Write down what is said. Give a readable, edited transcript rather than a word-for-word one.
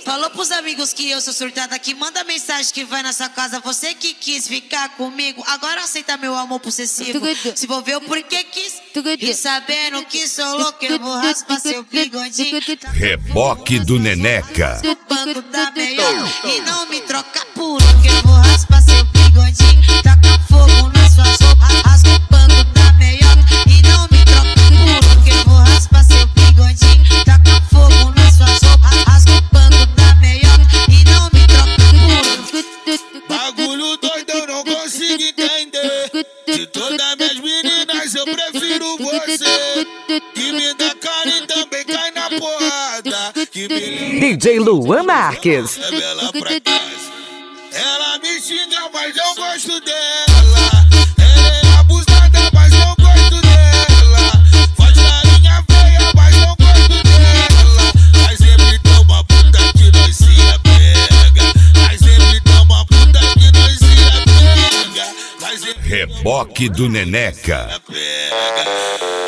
Falou pros amigos que eu sou surtada aqui. Manda mensagem que vai na sua casa. Você que quis ficar comigo, agora aceita meu amor possessivo. Se envolveu porque quis. E sabendo que sou louco, eu vou raspar seu bigodinho. Reboque do Neneca. Do banco da melhor. E não me troca por um, que eu vou raspar seu bigodinho. Taca fogo nas suas roupas. Rasga o banco da melhor. E não me troca por um, que eu vou raspar seu bigodinho. Taca fogo nas suas roupas. Rasga o banco da melhor. E não me troca por um. Bagulho doido, eu não consigo entender. De todas minhas meninas eu prefiro você. Que me dá cara e também cai na porrada. Que me DJ Luan Marques. leva ela pra casa. Ela me xinga, mas eu gosto dela. Ela é abusada, mas eu gosto dela. Faz carinha feia, mas eu gosto dela. Mas sempre dá uma puta que nós se apega. Mas sempre dá uma puta que nós se apega. Mas sempre Reboque do Neneca. apega.